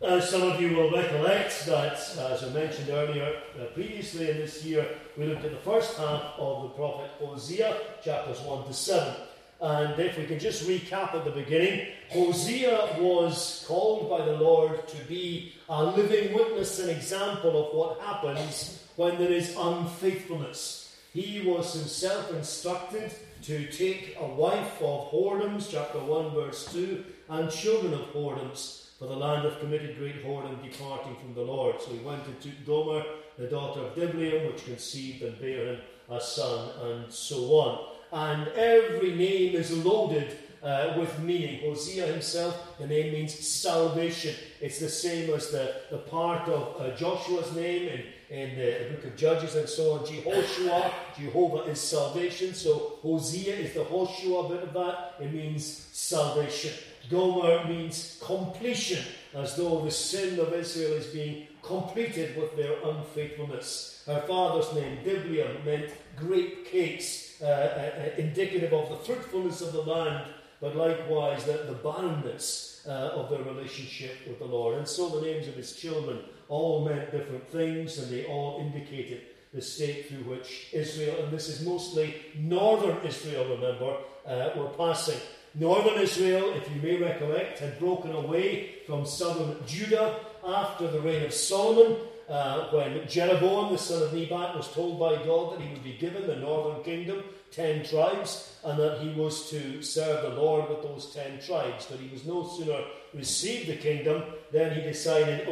As some of you will recollect that, as I mentioned earlier, previously in this year, we looked at the first half of the prophet Hosea, chapters 1 to 7. And if we can just recap at the beginning, Hosea was called by the Lord to be a living witness and example of what happens when there is unfaithfulness. He was himself instructed to take a wife of whoredoms, chapter 1 verse 2, and children of whoredoms, for the land hath committed great whoredom, departing from the Lord. So he went and took Gomer, the daughter of Diblaim, which conceived and bare him a son, and so on. And every name is loaded with meaning. Hosea himself, the name means salvation. It's the same as the part of Joshua's name in the book of Judges and so on. Jehoshua, Jehovah is salvation. So Hosea is the Hoshua bit of that. It means salvation. Gomer means completion, as though the sin of Israel is being completed with their unfaithfulness. Her father's name, Diblaim, meant grape cakes, indicative of the fruitfulness of the land, but likewise the barrenness of their relationship with the Lord. And so the names of his children all meant different things, and they all indicated the state through which Israel, and this is mostly northern Israel, remember, were passing. Northern Israel, if you may recollect, had broken away from southern Judah after the reign of Solomon, when Jeroboam, the son of Nebat, was told by God that he would be given the northern kingdom, 10 tribes, and that he was to serve the Lord with those 10 tribes. But he was no sooner received the kingdom than he decided,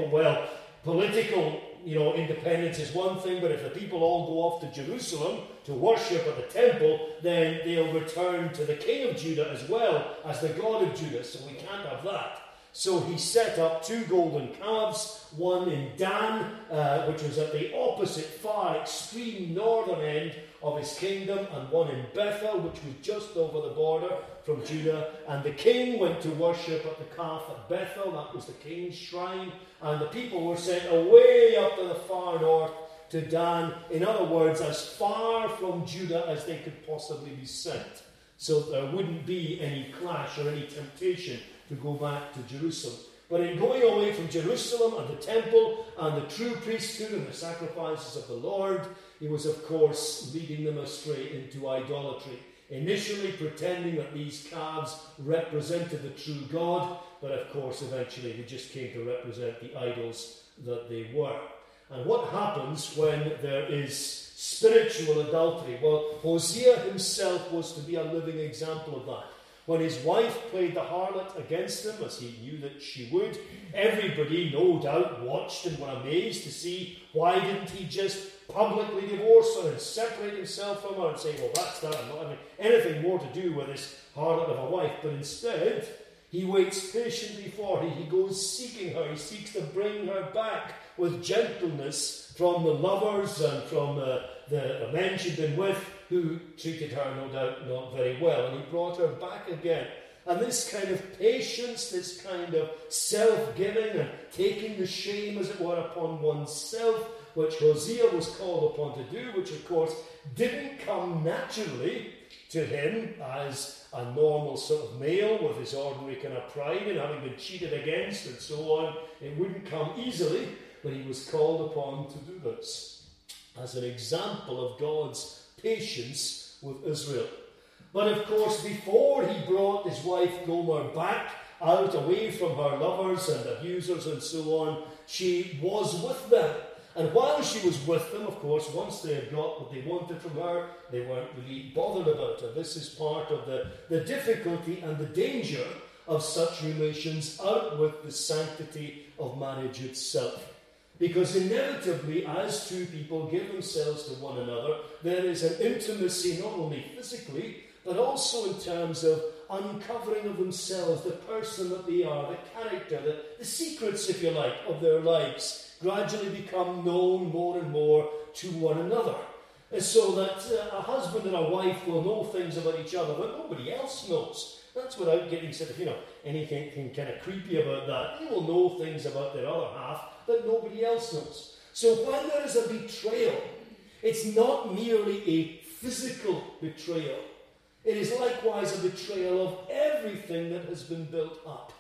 political independence is one thing, but if the people all go off to Jerusalem to worship at the temple, then they'll return to the king of Judah as well as the God of Judah, so we can't have that. So he set up 2 golden calves, one in Dan, which was at the opposite far extreme northern end of his kingdom, and one in Bethel, which was just over the border from Judah. And the king went to worship at the calf at Bethel. That was the king's shrine. And the people were sent away up to the far north to Dan. In other words, as far from Judah as they could possibly be sent. So there wouldn't be any clash or any temptation to go back to Jerusalem. But in going away from Jerusalem and the temple and the true priesthood and the sacrifices of the Lord, he was, of course, leading them astray into idolatry. Initially pretending that these calves represented the true God, but of course eventually they just came to represent the idols that they were. And what happens when there is spiritual adultery? Well, Hosea himself was to be a living example of that. When his wife played the harlot against him, as he knew that she would, everybody, no doubt, watched and were amazed to see why didn't he just publicly divorce her and separate himself from her and say, well, that's that, I'm not having anything more to do with this harlot of a wife. But instead, he waits patiently for her. He goes seeking her. He seeks to bring her back with gentleness from the lovers and from the men she'd been with, who treated her, no doubt, not very well. And he brought her back again. And this kind of patience, this kind of self-giving and taking the shame, as it were, upon oneself, which Hosea was called upon to do, which, of course, didn't come naturally to him as a normal sort of male with his ordinary kind of pride and having been cheated against and so on. It wouldn't come easily, but he was called upon to do this as an example of God's patience with Israel. But of course, before he brought his wife Gomer back out away from her lovers and abusers and so on, she was with them. And while she was with them, of course, once they had got what they wanted from her, they weren't really bothered about her. This is part of the difficulty and the danger of such relations out with the sanctity of marriage itself. Because inevitably, as two people give themselves to one another, there is an intimacy not only physically, but also in terms of uncovering of themselves, the person that they are, the character, the secrets, if you like, of their lives gradually become known more and more to one another. And so that a husband and a wife will know things about each other, but nobody else knows. That's without getting sort of, anything kind of creepy about that. They will know things about their other half that nobody else knows. So when there is a betrayal, it's not merely a physical betrayal. It is likewise a betrayal of everything that has been built up.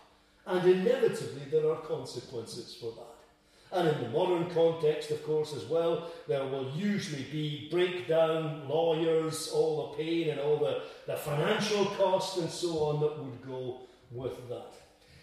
And inevitably there are consequences for that. And in the modern context, of course, as well, there will usually be breakdown, lawyers, all the pain and all the financial costs and so on that would go with that.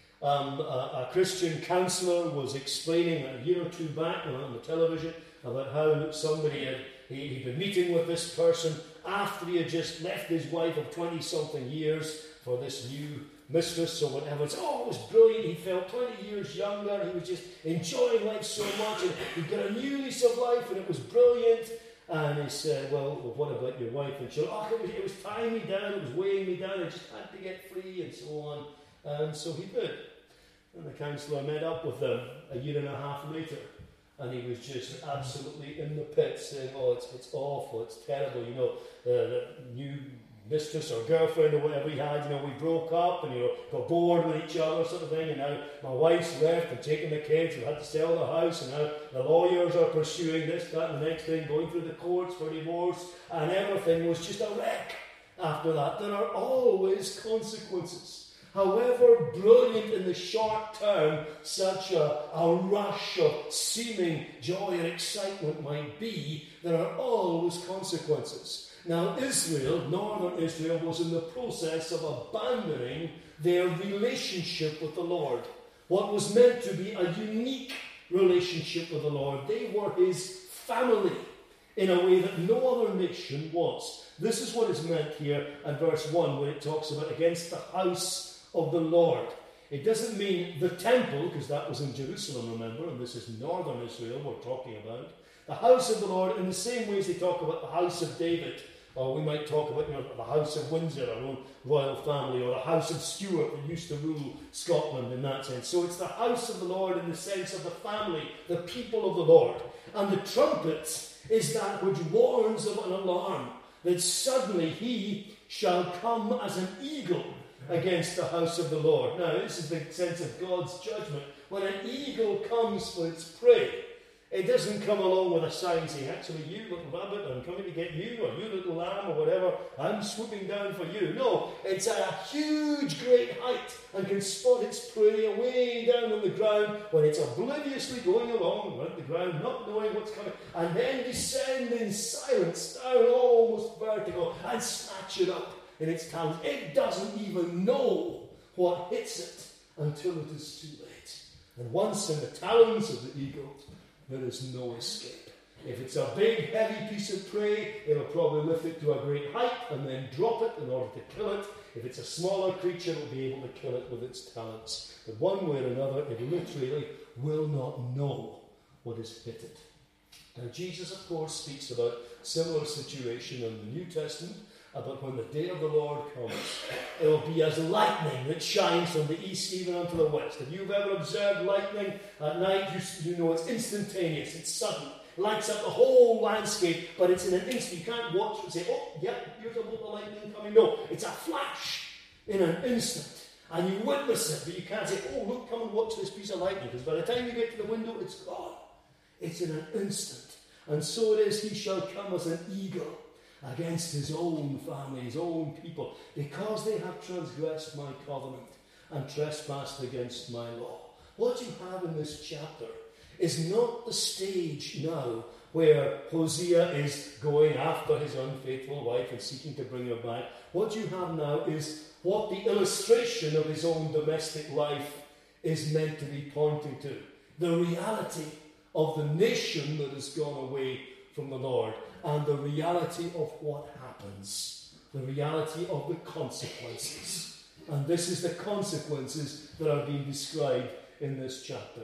A Christian counsellor was explaining a year or two back on the television about how somebody he'd been meeting with this person after he had just left his wife of 20-something years for this new mistress or whatever. It was brilliant. He felt 20 years younger. He was just enjoying life so much, and he'd got a new lease of life, and it was brilliant. And he said, well, what about your wife? And she said, it was tying me down, it was weighing me down, I just had to get free, and so on. And so he did. And the counsellor met up with them a year and a half later, and he was just absolutely in the pits, saying, it's awful, it's terrible, the new mistress or girlfriend or whatever he had, we broke up and got bored with each other, sort of thing, and now my wife's left and taking the kids, we had to sell the house, and now the lawyers are pursuing this, that, and the next thing, going through the courts for divorce, and everything was just a wreck after that. There are always consequences. However brilliant in the short term such a rush of seeming joy and excitement might be, there are always consequences. Now northern Israel, was in the process of abandoning their relationship with the Lord. What was meant to be a unique relationship with the Lord. They were his family in a way that no other nation was. This is what is meant here in verse 1 when it talks about against the house of the Lord. It doesn't mean the temple, because that was in Jerusalem, remember, and this is northern Israel we're talking about. The house of the Lord, in the same way as they talk about the house of David, or we might talk about the house of Windsor, our own royal family, or the house of Stuart that used to rule Scotland in that sense. So it's the house of the Lord in the sense of the family, the people of the Lord. And the trumpet is that which warns of an alarm, that suddenly he shall come as an eagle against the house of the Lord. Now, this is the sense of God's judgment. When an eagle comes for its prey, it doesn't come along with a sign saying, actually, you little rabbit, I'm coming to get you, or you little lamb, or whatever, I'm swooping down for you. No, it's at a huge, great height and can spot its prey away down on the ground when it's obliviously going along around the ground, not knowing what's coming, and then descend in silence down almost vertical and snatch it up in its talons. It doesn't even know what hits it until it is too late. And once in the talons of the eagle, there is no escape. If it's a big, heavy piece of prey, it'll probably lift it to a great height and then drop it in order to kill it. If it's a smaller creature, it'll be able to kill it with its talons. But one way or another, it literally will not know what has hit it. Now, Jesus, of course, speaks about a similar situation in the New Testament, about when the day of the Lord comes, it will be as lightning that shines from the east even unto the west. If you've ever observed lightning at night, you know it's instantaneous, it's sudden. It lights up the whole landscape, but it's in an instant. You can't watch and say, here's a bolt of lightning coming. No, it's a flash in an instant. And you witness it, but you can't say, look, come and watch this piece of lightning, because by the time you get to the window, it's gone. It's in an instant. And so it is, he shall come as an eagle against his own family, his own people, because they have transgressed my covenant and trespassed against my law. What you have in this chapter is not the stage now where Hosea is going after his unfaithful wife and seeking to bring her back. What you have now is what the illustration of his own domestic life is meant to be pointing to. The reality of the nation that has gone away from the Lord, and the reality of what happens, the reality of the consequences. And this is the consequences that are being described in this chapter.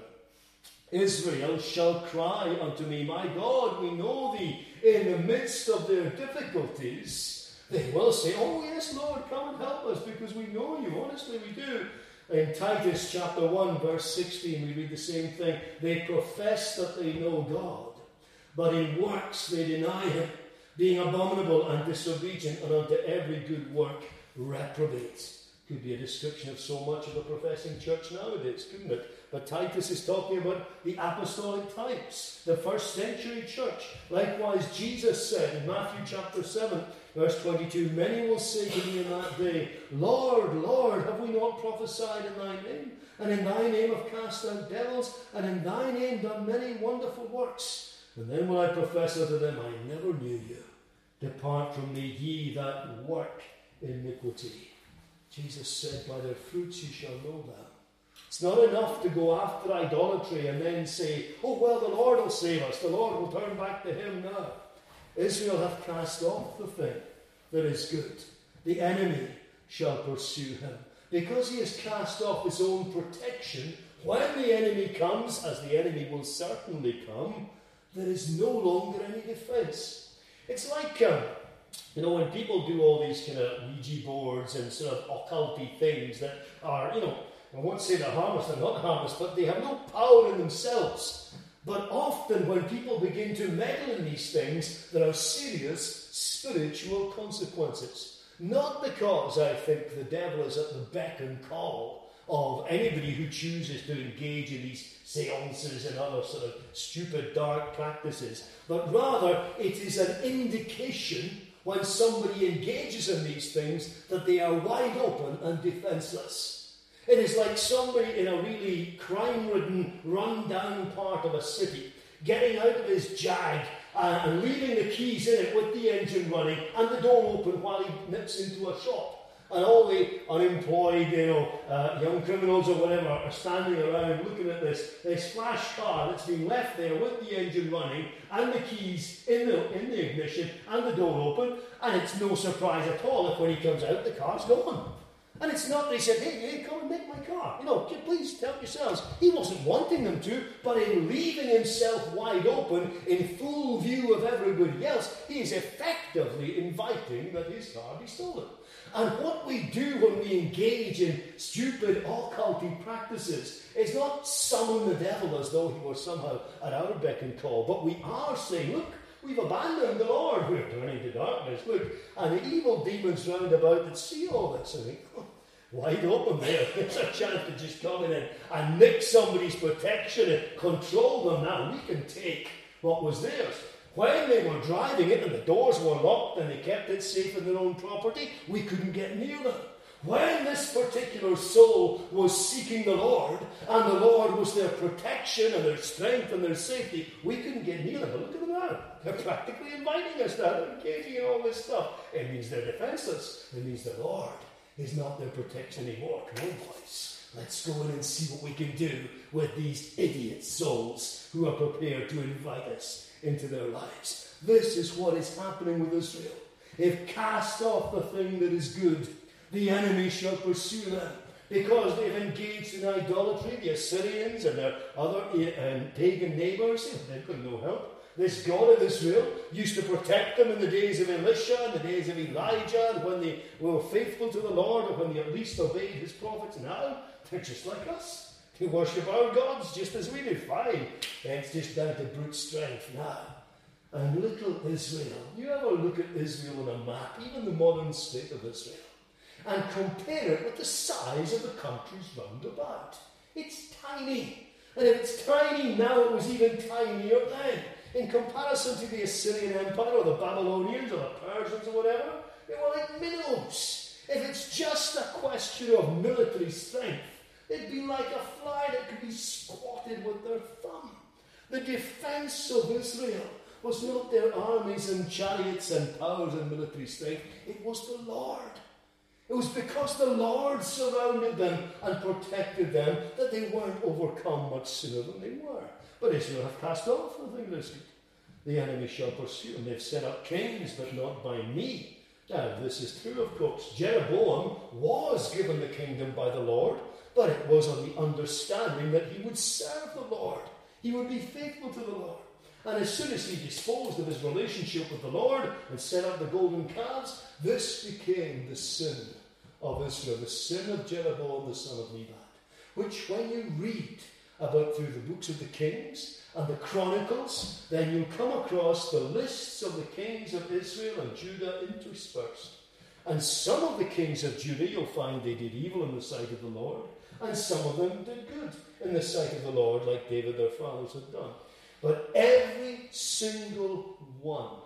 Israel shall cry unto me, my God, we know thee. In the midst of their difficulties, they will say, yes, Lord, come and help us, because we know you. Honestly, we do. In Titus chapter 1, verse 16, we read the same thing. They profess that they know God, but in works they deny him, being abominable and disobedient, and unto every good work reprobate. Could be a description of so much of the professing church nowadays, couldn't it? But Titus is talking about the apostolic types, the first century church. Likewise, Jesus said in Matthew chapter 7, verse 22, many will say to me in that day, Lord, Lord, have we not prophesied in thy name? And in thy name have cast out devils, and in thy name done many wonderful works. And then will I profess unto them, I never knew you. Depart from me, ye that work iniquity. Jesus said, by their fruits you shall know them. It's not enough to go after idolatry and then say, oh, well, the Lord will save us. The Lord will turn back to him now. Israel hath cast off the thing that is good. The enemy shall pursue him. Because he has cast off his own protection, when the enemy comes, as the enemy will certainly come, there is no longer any defence. It's like, when people do all these kind of Ouija boards and sort of occulty things that are, I won't say they're harmless, they're not harmless, but they have no power in themselves. But often when people begin to meddle in these things, there are serious spiritual consequences. Not because I think the devil is at the beck and call of anybody who chooses to engage in these seances and other sort of stupid, dark practices, but rather it is an indication when somebody engages in these things that they are wide open and defenceless. It is like somebody in a really crime-ridden, run-down part of a city getting out of his Jag and leaving the keys in it with the engine running and the door open while he nips into a shop. And all the unemployed, young criminals or whatever are standing around looking at this flash car that's been left there with the engine running and the keys in the ignition and the door open. And it's no surprise at all if when he comes out, the car's gone. And it's not that he said, hey, come and make my car. Please help yourselves. He wasn't wanting them to, but in leaving himself wide open, in full view of everybody else, he is effectively inviting that his car be stolen. And what we do when we engage in stupid occulty practices is not summon the devil as though he were somehow at our beck and call, but we are saying, look, we've abandoned the Lord, we're turning to darkness, look, and the evil demons round about that see all this and think, wide open there, there's a chance to just come in and nick somebody's protection and control them now. We can take what was theirs. When they were driving it and the doors were locked and they kept it safe in their own property, we couldn't get near them. When this particular soul was seeking the Lord, and the Lord was their protection and their strength and their safety, we couldn't get near them. But look at them now. They're practically inviting us now. They're engaging in all this stuff. It means they're defenseless. It means the Lord is not their protection anymore. Come on, boys. Let's go in and see what we can do with these idiot souls who are prepared to invite us into their lives. This is what is happening with Israel. They've cast off the thing that is good. The enemy shall pursue them because they've engaged in idolatry. The Assyrians and their other pagan neighbours, they've got no help. This God of Israel used to protect them in the days of Elisha and the days of Elijah, and when they were faithful to the Lord, or when they at least obeyed his prophets. Now they're just like us. They worship our gods just as we do. Fine. It's just down to brute strength now. And little Israel. You ever look at Israel on a map, even the modern state of Israel, and compare it with the size of the countries round about? It's tiny. And if it's tiny now, it was even tinier then. In comparison to the Assyrian Empire or the Babylonians or the Persians or whatever, they were like minnows. If it's just a question of military strength, they'd be like a fly that could be squatted with their thumb. The defense of Israel was not their armies and chariots and powers and military strength. It was the Lord. It was because the Lord surrounded them and protected them that they weren't overcome much sooner than they were. But Israel have cast off the thing that's good. The enemy shall pursue them. They've set up kings, but not by me. Now, this is true, of course. Jeroboam was given the kingdom by the Lord, but it was on the understanding that he would serve the Lord. He would be faithful to the Lord. And as soon as he disposed of his relationship with the Lord and set up the golden calves, this became the sin of Israel, the sin of Jeroboam the son of Nebat, which when you read about through the books of the Kings and the Chronicles, then you'll come across the lists of the kings of Israel and Judah interspersed. And some of the kings of Judah, you'll find they did evil in the sight of the Lord, and some of them did good in the sight of the Lord, like David their fathers had done. But every single one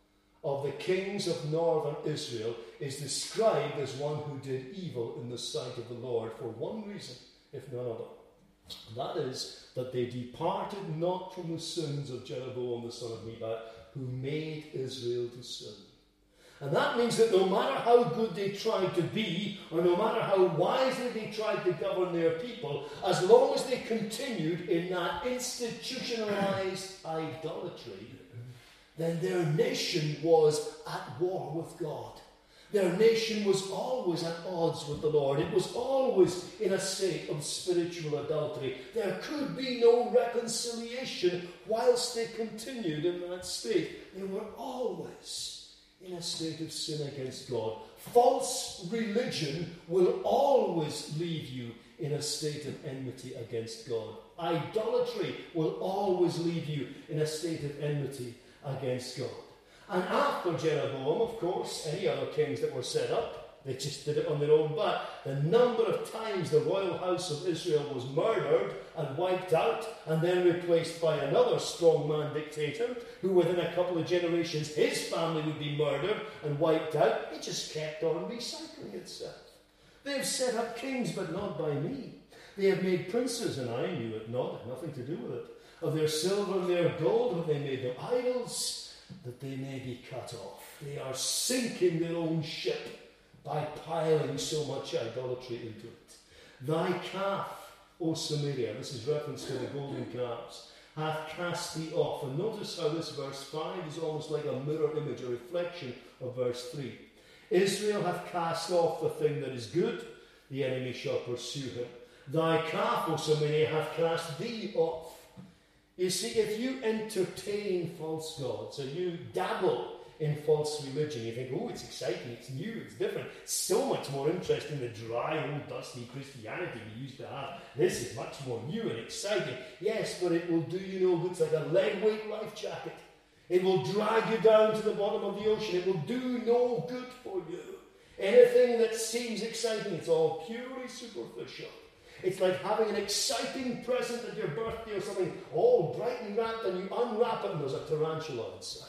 of the kings of northern Israel is described as one who did evil in the sight of the Lord for one reason, if none other. That is, that they departed not from the sins of Jeroboam the son of Nebat, who made Israel to sin. And that means that no matter how good they tried to be, or no matter how wisely they tried to govern their people, as long as they continued in that institutionalized idolatry, then their nation was at war with God. Their nation was always at odds with the Lord. It was always in a state of spiritual adultery. There could be no reconciliation whilst they continued in that state. They were always in a state of sin against God. False religion will always leave you in a state of enmity against God. Idolatry will always leave you in a state of enmity against God. And after Jeroboam, of course, any other kings that were set up, they just did it on their own back. The number of times the royal house of Israel was murdered and wiped out, and then replaced by another strongman dictator, who within a couple of generations, his family would be murdered and wiped out. It just kept on recycling itself. They have set up kings, but not by me. They have made princes, and I knew it not, had nothing to do with it. Of their silver and their gold have they made them idols, that they may be cut off. They are sinking their own ship by piling so much idolatry into it. Thy calf, O Samaria, this is reference to the golden calves, hath cast thee off. And notice how this verse 5 is almost like a mirror image, a reflection of verse 3. Israel hath cast off the thing that is good, the enemy shall pursue him. Thy calf, O Samaria, hath cast thee off. You see, if you entertain false gods, or you dabble in false religion, you think, oh, it's exciting, it's new, it's different, it's so much more interesting than the dry, old, dusty Christianity we used to have. This is much more new and exciting. Yes, but it will do you no good. It's like a lead-weight life jacket. It will drag you down to the bottom of the ocean. It will do no good for you. Anything that seems exciting, it's all purely superficial. It's like having an exciting present at your birthday or something, all bright and wrapped, and you unwrap it and there's a tarantula inside.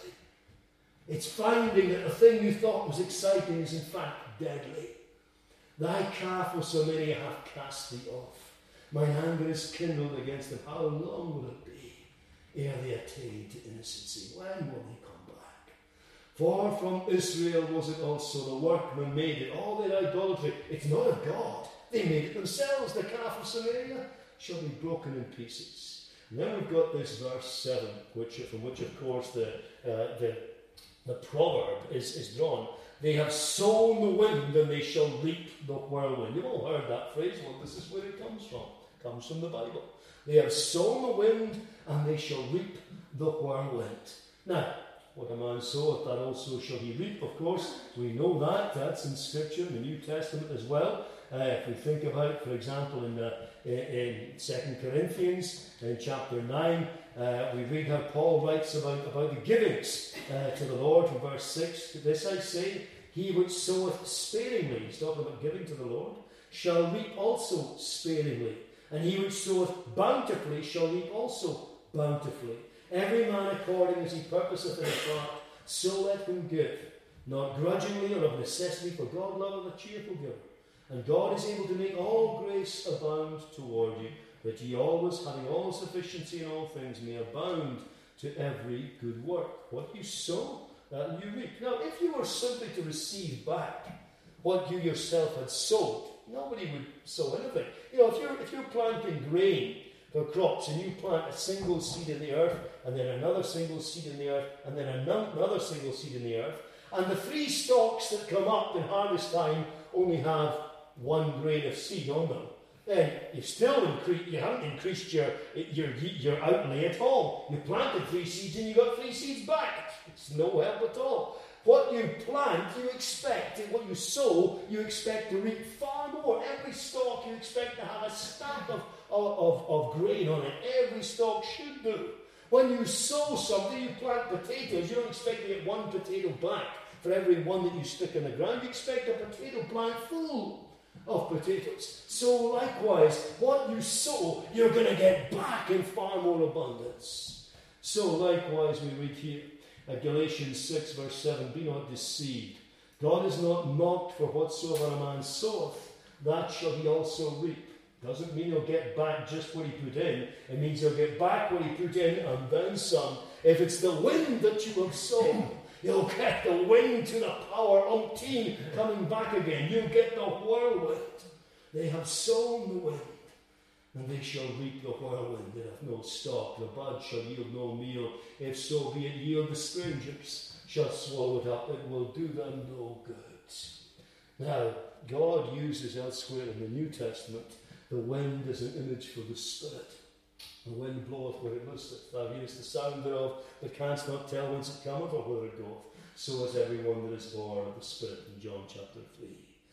It's finding that the thing you thought was exciting is in fact deadly. Thy calf, O Samaria, hath cast thee off. Mine anger is kindled against them. How long will it be ere they attain to innocency? When will they come back? For from Israel was it also, the workmen made it. All their idolatry, it's not of God. They made it themselves. The calf of Samaria shall be broken in pieces. And then we've got this verse 7, from which of course the proverb is drawn. They have sown the wind and they shall reap the whirlwind. You've all heard that phrase. Well, this is where it comes from. It comes from the Bible. They have sown the wind and they shall reap the whirlwind. Now, what a man soweth, that also shall he reap, of course. We know that. That's in Scripture, in the New Testament as well. If we think about, for example, in 2 Corinthians, in chapter 9, we read how Paul writes about the givings to the Lord from verse 6. This I say, he which soweth sparingly, he's talking about giving to the Lord, shall reap also sparingly. And he which soweth bountifully shall reap also bountifully. Every man according as he purposeth in his heart, so let him give, not grudgingly or of necessity, for God loveth a cheerful giver. And God is able to make all grace abound toward you, that ye always, having all sufficiency in all things, may abound to every good work. What you sow, that you reap. Now, if you were simply to receive back what you yourself had sowed, nobody would sow anything. You know, if you're planting grain for crops, and you plant a single seed in the earth, and then another single seed in the earth, and then another single seed in the earth, and the 3 stalks that come up in harvest time only have 1 grain of seed on them, then you haven't increased your outlay at all. You planted 3 seeds and you got 3 seeds back. It's no help at all. What you plant, you expect, and what you sow, you expect to reap far more. Every stalk you expect to have a stamp of grain on it. Every stalk should do. When you sow something, you plant potatoes, you don't expect to get 1 potato back for every one that you stick in the ground, you expect a potato plant full of potatoes. So likewise, what you sow, you're going to get back in far more abundance. So likewise, we read here at Galatians 6 verse 7, be not deceived. God is not mocked, for whatsoever a man soweth, that shall he also reap. Doesn't mean he'll get back just what he put in. It means he'll get back what he put in and then some. If it's the wind that you have sown, you'll get the wind to the power umpteen coming back again. You'll get the whirlwind. They have sown the wind, and they shall reap the whirlwind. They have no stock. The bud shall yield no meal. If so be it yield, the strangers shall swallow it up. It will do them no good. Now, God uses elsewhere in the New Testament the wind as an image for the Spirit. The wind bloweth where it listeth. Thou hearest the sound thereof, but canst not tell whence it cometh or whither it goeth. So is everyone that is born of the Spirit, in John chapter 3.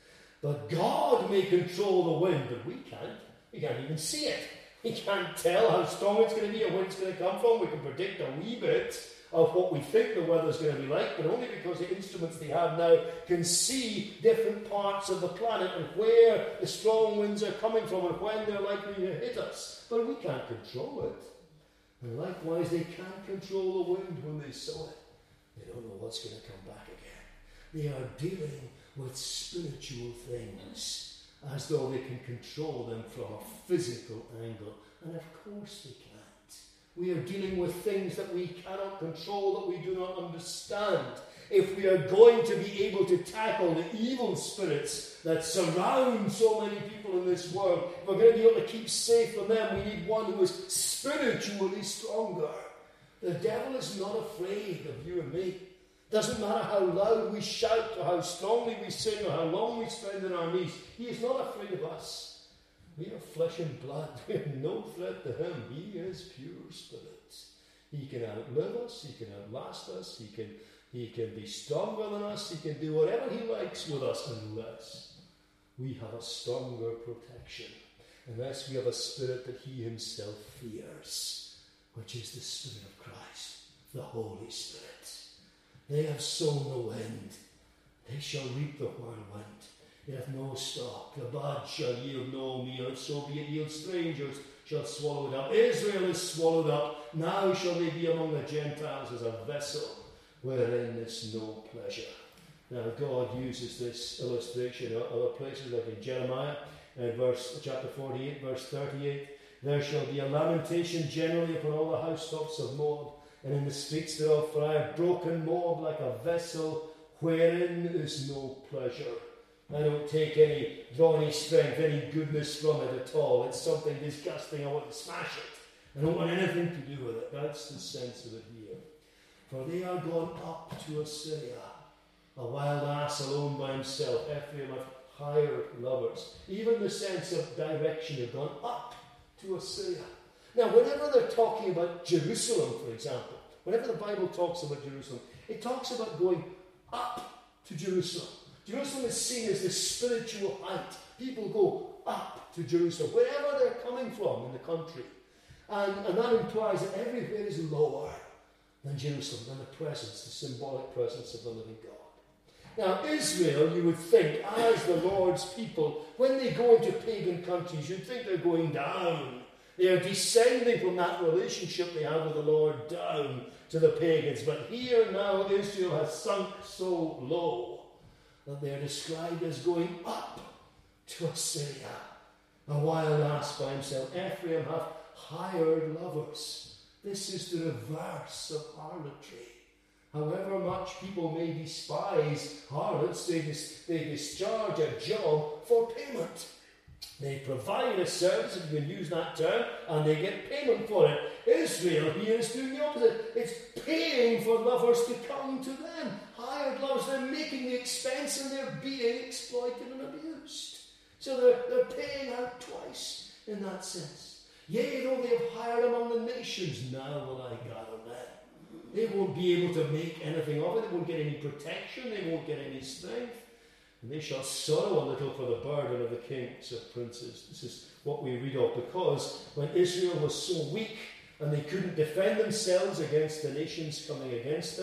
But God may control the wind, but we can't. We can't even see it. We can't tell how strong it's going to be or where it's going to come from. We can predict a wee bit of what we think the weather's going to be like, but only because the instruments they have now can see different parts of the planet and where the strong winds are coming from and when they're likely to hit us. But we can't control it. And likewise, they can't control the wind when they sow it. They don't know what's going to come back again. They are dealing with spiritual things as though they can control them from a physical angle. And of course they can't. We are dealing with things that we cannot control, that we do not understand. If we are going to be able to tackle the evil spirits that surround so many people in this world, if we're going to be able to keep safe from them, we need one who is spiritually stronger. The devil is not afraid of you and me. Doesn't matter how loud we shout or how strongly we sing or how long we spend on our knees. He is not afraid of us. We are flesh and blood. We have no threat to him. He is pure spirit. He can outlive us. He can outlast us. He can be stronger than us. He can do whatever he likes with us unless we have a stronger protection. Unless we have a spirit that he himself fears, which is the Spirit of Christ, the Holy Spirit. They have sown the wind. They shall reap the whirlwind. They have no stock. The bud shall yield no meal. If so be it yield, strangers shall swallow it up. Israel is swallowed up. Now shall they be among the Gentiles as a vessel wherein is no pleasure. Now God uses this illustration in other places, like in Jeremiah, chapter 48, verse 38. There shall be a lamentation generally upon all the housetops of Moab, and in the streets thereof, for I have broken Moab like a vessel wherein is no pleasure. I don't draw any strength, any goodness from it at all. It's something disgusting. I want to smash it. I don't want anything to do with it. That's the sense of it here. For they are gone up to Assyria. A wild ass alone by himself. Ephraim hath hired lovers. Even the sense of direction have gone up to Assyria. Now, whenever they're talking about Jerusalem, for example, whenever the Bible talks about Jerusalem, it talks about going up to Jerusalem. Jerusalem is seen as the spiritual height. People go up to Jerusalem, wherever they're coming from in the country. And that implies that everywhere is lower than Jerusalem, than the presence, the symbolic presence of the living God. Now, Israel, you would think, as the Lord's people, when they go into pagan countries, you'd think they're going down. They are descending from that relationship they have with the Lord down to the pagans. But here now, Israel has sunk so low that they are described as going up to Assyria. A wild ass by himself. Ephraim hath hired lovers. This is the reverse of harlotry. However much people may despise harlots, they discharge a job for payment. They provide a service, if you can use that term, and they get payment for it. Israel here is doing the opposite. It's paying for lovers to come to them. Hired lovers, they're making the expense and they're being exploited and abused. So they're paying out twice in that sense. Yea, though they have hired among the nations, now will I gather them. They won't be able to make anything of it. They won't get any protection. They won't get any strength. And they shall sorrow a little for the burden of the kings of princes. This is what we read of, because when Israel was so weak and they couldn't defend themselves against the nations coming against them,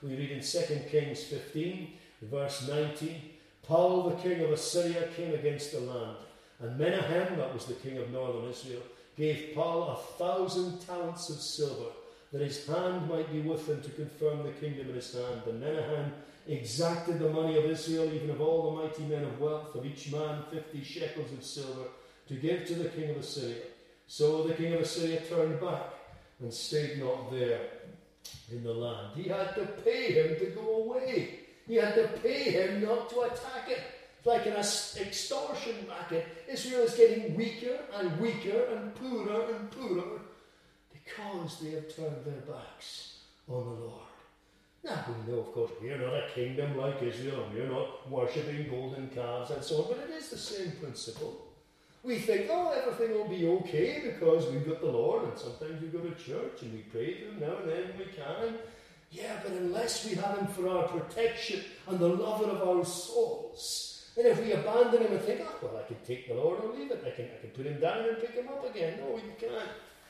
We read in 2 Kings 15, verse 19, Pul, the king of Assyria, came against the land, and Menahem, that was the king of northern Israel, gave Pul 1,000 talents of silver, that his hand might be with him to confirm the kingdom in his hand. And Menahem exacted the money of Israel, even of all the mighty men of wealth, of each man 50 shekels of silver, to give to the king of Assyria. So the king of Assyria turned back and stayed not there in the land. He had to pay him to go away. He had to pay him not to attack it. It's like an extortion racket. Israel is getting weaker and weaker and poorer because they have turned their backs on the Lord. Now, we know, of course, we are not a kingdom like Israel, and we are not worshipping golden calves and so on, but it is the same principle. We think, everything will be okay because we've got the Lord, and sometimes we go to church and we pray to Him now and then we can. Yeah, but unless we have Him for our protection and the lover of our souls, then if we abandon Him and think, I can take the Lord or leave it, I can put Him down and pick Him up again. No, you can't.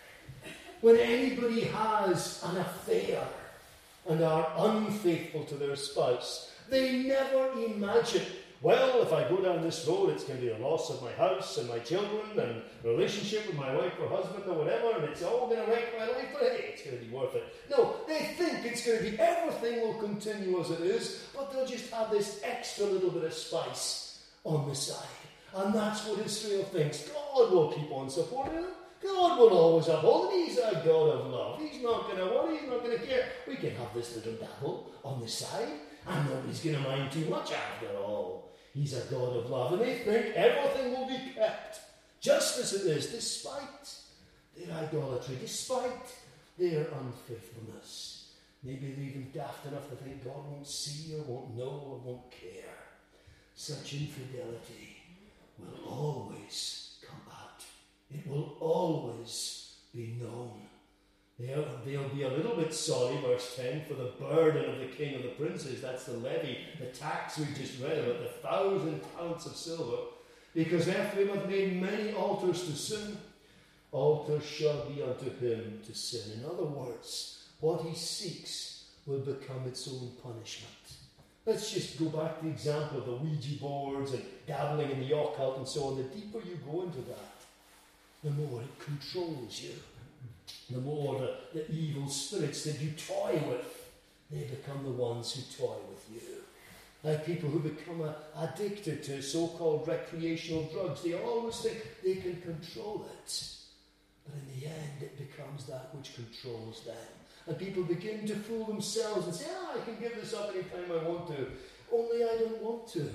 When anybody has an affair and are unfaithful to their spouse, they never imagine, well, if I go down this road, it's going to be a loss of my house and my children and relationship with my wife or husband or whatever, and it's all going to wreck my life, but hey, it's going to be worth it. No, they think it's going to be, everything will continue as it is, but they'll just have this extra little bit of spice on the side. And that's what Israel thinks. God will keep on supporting them. God will always uphold him. He's a God of love. He's not going to worry. He's not going to care. We can have this little dabble on the side, and nobody's going to mind too much after all. He's a God of love, and they think everything will be kept just as it is, despite their idolatry, despite their unfaithfulness. Maybe they're even daft enough to think God won't see or won't know or won't care. Such infidelity will always come out. It will always be known. They'll be a little bit sorry, verse 10, for the burden of the king of the princes. That's the levy, the tax we just read about, the 1,000 talents of silver. Because Ephraim hath made many altars to sin, altars shall be unto him to sin. In other words, what he seeks will become its own punishment. Let's just go back to the example of the Ouija boards and dabbling in the occult and so on. The deeper you go into that, the more it controls you. The more the evil spirits that you toy with, they become the ones who toy with you. Like people who become addicted to so-called recreational drugs, they always think they can control it. But in the end, it becomes that which controls them. And people begin to fool themselves and say, I can give this up anytime I want to. Only I don't want to.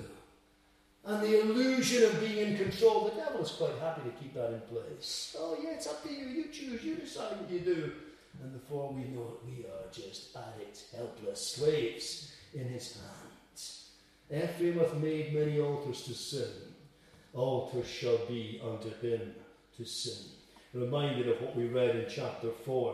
And the illusion of being in control, the devil is quite happy to keep that in place. Oh yeah, it's up to you. You choose. You decide what you do. And before we know it, we are just addicts, helpless slaves in his hands. Ephraim hath made many altars to sin. Altars shall be unto him to sin. Reminded of what we read in chapter 4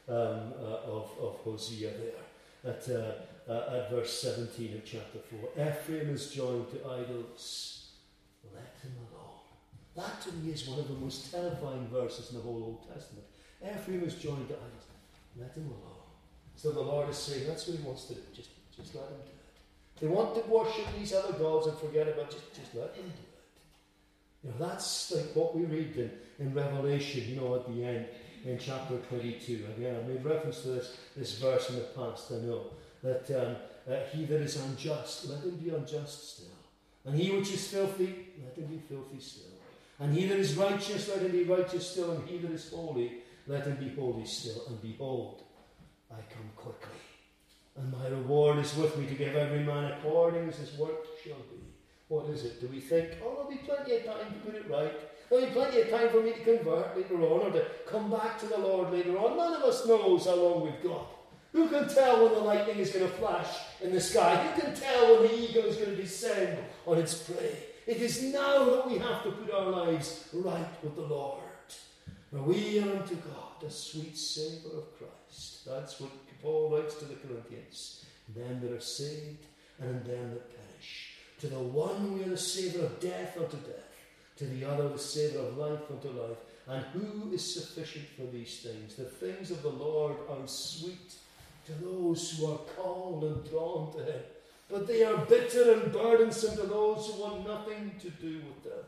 of Hosea there. At verse 17 of chapter 4. Ephraim is joined to idols. Let him alone. That to me is one of the most terrifying verses in the whole Old Testament. Ephraim is joined to idols. Let him alone. So the Lord is saying that's what he wants to do. Just let him do it. They want to worship these other gods and forget about it. Just let them do it. That's like what we read in Revelation, at the end in chapter 22. Again, I made reference to this verse in the past, I know. That he that is unjust, let him be unjust still. And he which is filthy, let him be filthy still. And he that is righteous, let him be righteous still. And he that is holy, let him be holy still. And behold, I come quickly. And my reward is with me to give every man according as his work shall be. What is it? Do we think, there'll be plenty of time to put it right. There'll be plenty of time for me to convert later on or to come back to the Lord later on. None of us knows how long we've got. Who can tell when the lightning is going to flash in the sky? Who can tell when the eagle is going to descend on its prey? It is now that we have to put our lives right with the Lord. For we are unto God a sweet savour of Christ. That's what Paul writes to the Corinthians. Them that are saved and in them that perish. To the one we are the savour of death unto death. To the other the savour of life unto life. And who is sufficient for these things? The things of the Lord are sweet to those who are called and drawn to him. But they are bitter and burdensome to those who want nothing to do with them.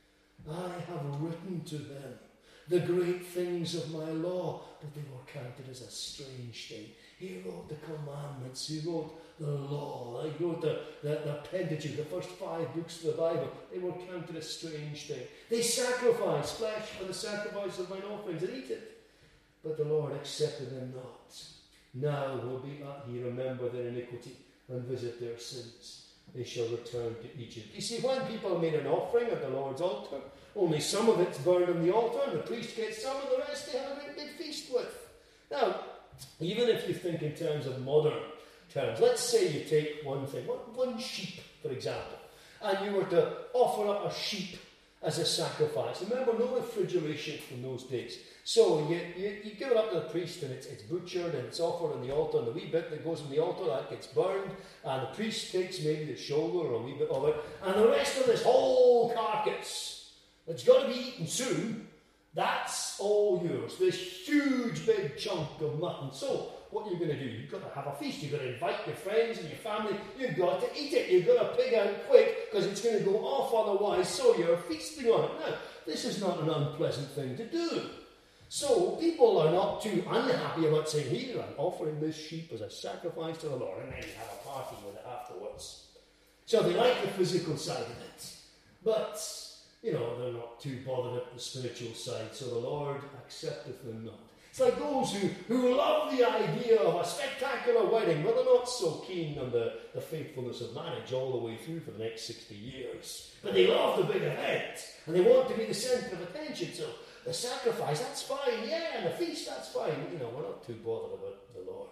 I have written to them the great things of my law, but they were counted as a strange thing. He wrote the commandments, he wrote the law, he wrote the Pentateuch, the first 5 books of the Bible. They were counted a strange thing. They sacrificed flesh for the sacrifice of mine offerings and eat it, but the Lord accepted them not. Now will he remember their iniquity and visit their sins. They shall return to Egypt. You see, when people made an offering at the Lord's altar, only some of it's burned on the altar, and the priest gets some, and the rest they have a great big feast with. Now, even if you think in terms of modern terms, let's say you take one thing, one sheep, for example, and you were to offer up a sheep as a sacrifice. Remember, no refrigeration in those days. So you give it up to the priest, and it's butchered, and it's offered on the altar, and the wee bit that goes on the altar, that gets burned, and the priest takes maybe the shoulder or a wee bit of it, and the rest of this whole carcass that's got to be eaten soon, that's all yours. This huge big chunk of mutton. So what are you going to do? You've got to have a feast. You've got to invite your friends and your family. You've got to eat it. You've got to pig out quick because it's going to go off otherwise. So you're feasting on it. Now, this is not an unpleasant thing to do. So people are not too unhappy about saying, here, I'm offering this sheep as a sacrifice to the Lord, and then you have a party with it afterwards. So they like the physical side of it. But, they're not too bothered at the spiritual side, so the Lord accepteth them not. It's like those who love the idea of a spectacular wedding, but they're not so keen on the faithfulness of marriage all the way through for the next 60 years. But they love the big event, and they want to be the centre of attention, so the sacrifice, that's fine, yeah, and the feast, that's fine. We're not too bothered about the Lord.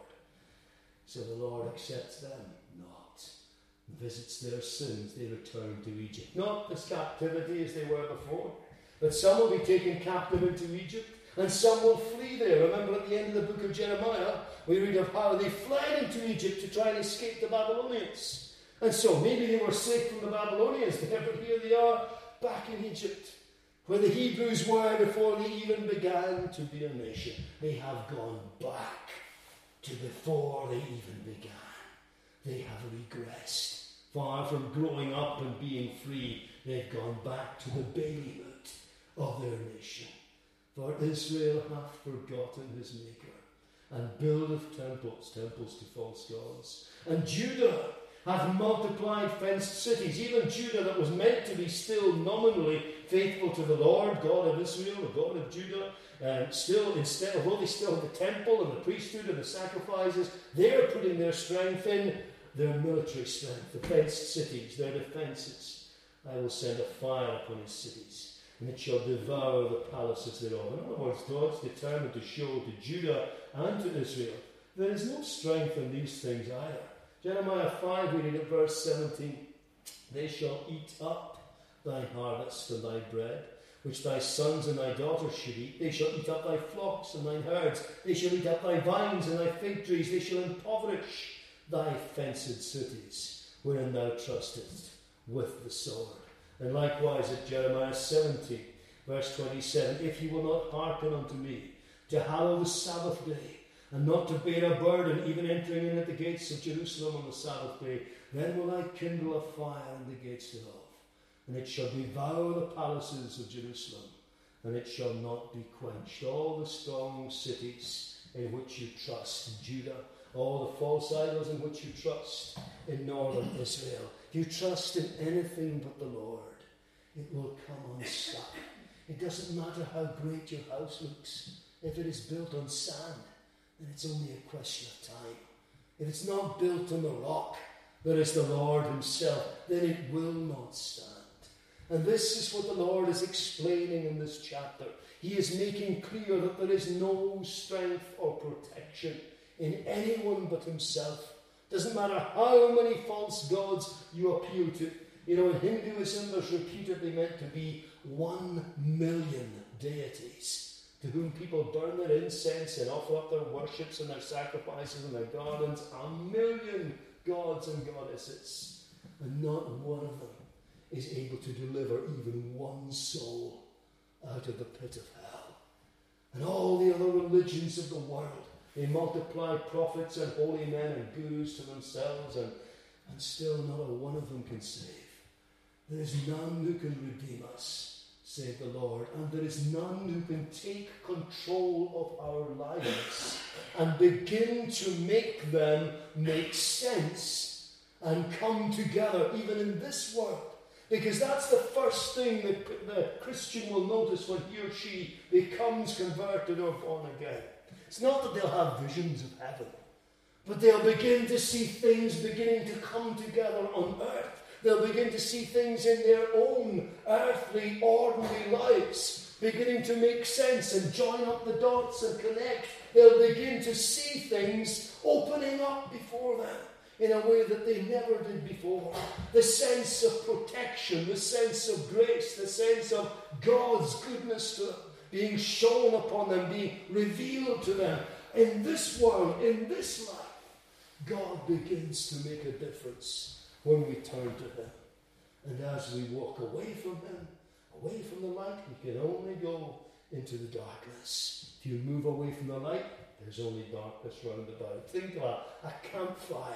So the Lord accepts them not, visits their sins, they return to Egypt. Not as captivity as they were before, but some will be taken captive into Egypt, and some will flee there. Remember at the end of the book of Jeremiah, we read of how they fled into Egypt to try and escape the Babylonians. And so maybe they were safe from the Babylonians there, but here they are back in Egypt, where the Hebrews were before they even began to be a nation. They have gone back to before they even began. They have regressed. Far from growing up and being free, they've gone back to the babyhood of their nation. For Israel hath forgotten his Maker, and buildeth temples to false gods. And Judah hath multiplied fenced cities. Even Judah, that was meant to be still nominally faithful to the Lord, God of Israel, the God of Judah, although they still have the temple and the priesthood and the sacrifices, they're putting their strength in their military strength, the fenced cities, their defences. I will send a fire upon his cities, and it shall devour the palaces thereof. In other words, God's determined to show to Judah and to Israel there is no strength in these things either. Jeremiah 5, we read at verse 17, they shall eat up thy harvest and thy bread, which thy sons and thy daughters should eat. They shall eat up thy flocks and thine herds. They shall eat up thy vines and thy fig trees. They shall impoverish thy fenced cities, wherein thou trustest, with the sword. And likewise at Jeremiah 17, verse 27, if ye will not hearken unto me, to hallow the Sabbath day, and not to bear a burden, even entering in at the gates of Jerusalem on the Sabbath day, then will I kindle a fire in the gates thereof, and it shall devour the palaces of Jerusalem, and it shall not be quenched. All the strong cities in which you trust, in Judah, all the false idols in which you trust in northern Israel. If you trust in anything but the Lord, it will come unstuck. It doesn't matter how great your house looks. If it is built on sand, then it's only a question of time. If it's not built on the rock, that is the Lord himself, then it will not stand. And this is what the Lord is explaining in this chapter. He is making clear that there is no strength or protection in anyone but himself. Doesn't matter how many false gods you appeal to. In Hinduism there's repeatedly meant to be 1 million deities to whom people burn their incense and offer up their worships and their sacrifices and their gardens. 1 million gods and goddesses. And not one of them is able to deliver even one soul out of the pit of hell. And all the other religions of the world, They multiply prophets and holy men and gurus to themselves, and still not a one of them can save. There is none who can redeem us, save the Lord, and there is none who can take control of our lives and begin to make them make sense and come together, even in this world. Because that's the first thing that the Christian will notice when he or she becomes converted or born again. It's not that they'll have visions of heaven, but they'll begin to see things beginning to come together on earth. They'll begin to see things in their own earthly, ordinary lives beginning to make sense and join up the dots and connect. They'll begin to see things opening up before them in a way that they never did before. The sense of protection, the sense of grace, the sense of God's goodness to them being shown upon them, being revealed to them. In this world, in this life, God begins to make a difference when we turn to Him. And as we walk away from Him, away from the light, we can only go into the darkness. If you move away from the light, there's only darkness round about. Think of a campfire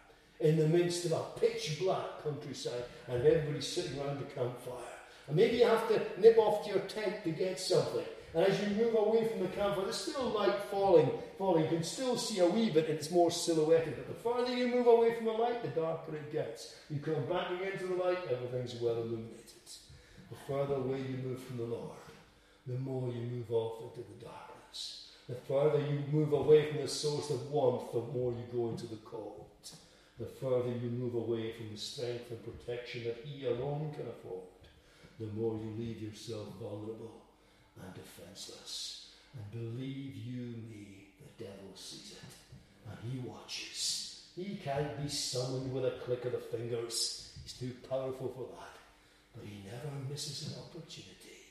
in the midst of a pitch black countryside, and everybody's sitting around the campfire. And maybe you have to nip off to your tent to get something. And as you move away from the campfire, there's still light falling. You can still see a wee bit, and it's more silhouetted. But the further you move away from the light, the darker it gets. You come back again to the light, everything's well illuminated. The further away you move from the Lord, the more you move off into the darkness. The further you move away from the source of warmth, the more you go into the cold. The further you move away from the strength and protection that He alone can afford, the more you leave yourself vulnerable and defenseless. And believe you me, the devil sees it, and he watches. He can't be summoned with a click of the fingers. He's too powerful for that. But he never misses an opportunity.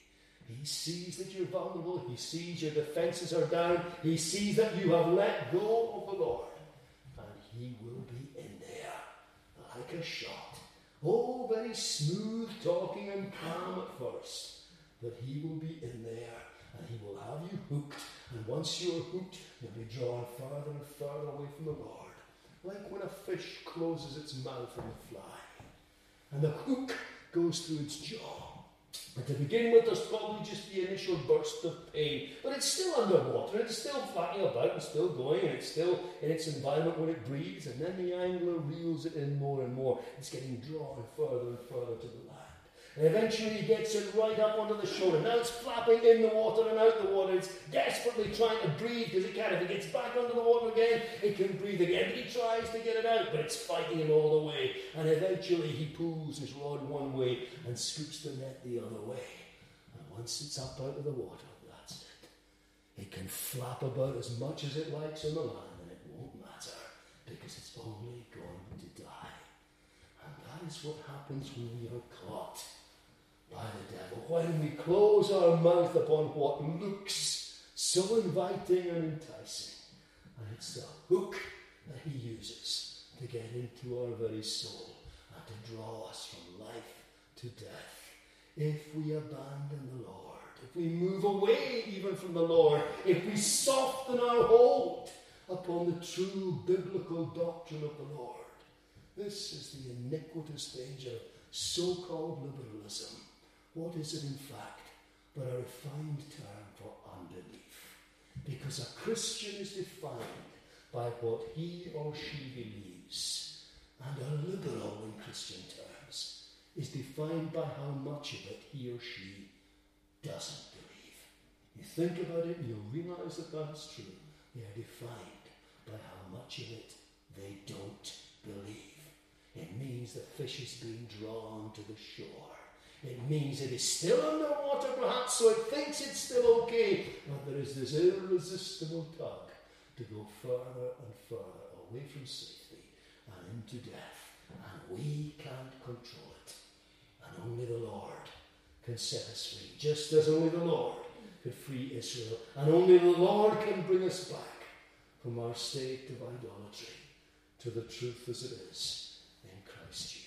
He sees that you're vulnerable. He sees your defenses are down. He sees that you have let go of the Lord. And he will be in there like a shot. Oh, very smooth talking and calm at first. But he will be in there, and he will have you hooked. And once you're hooked, you'll be drawn further and further away from the Lord. Like when a fish closes its mouth in the fly, and the hook goes through its jaw. And to begin with, there's probably just the initial burst of pain, but it's still underwater, it's still flapping about and still going, and it's still in its environment when it breathes, and then the angler reels it in more and more. It's getting drawn further and further to the land. And eventually he gets it right up onto the shore. Now it's flapping in the water and out the water. It's desperately trying to breathe because it can. If it gets back under the water again, it can breathe again. But he tries to get it out, but it's fighting him all the way. And eventually he pulls his rod one way and scoops the net the other way. And once it's up out of the water, that's it. It can flap about as much as it likes on the land, and it won't matter because it's only going to die. And that is what happens when we are caught by the devil. When we close our mouth upon what looks so inviting and enticing. And it's the hook that he uses to get into our very soul and to draw us from life to death. If we abandon the Lord, if we move away even from the Lord, if we soften our hold upon the true biblical doctrine of the Lord, this is the iniquitous danger of so-called liberalism. What is it, in fact, but a refined term for unbelief? Because a Christian is defined by what he or she believes, and a liberal, in Christian terms, is defined by how much of it he or she doesn't believe. You think about it and you'll realize that that's true. They are defined by how much of it they don't believe. It means the fish is being drawn to the shore. It means it is still underwater perhaps, so it thinks it's still okay. But there is this irresistible tug to go further and further away from safety and into death. And we can't control it. And only the Lord can set us free. Just as only the Lord could free Israel. And only the Lord can bring us back from our state of idolatry to the truth as it is in Christ Jesus.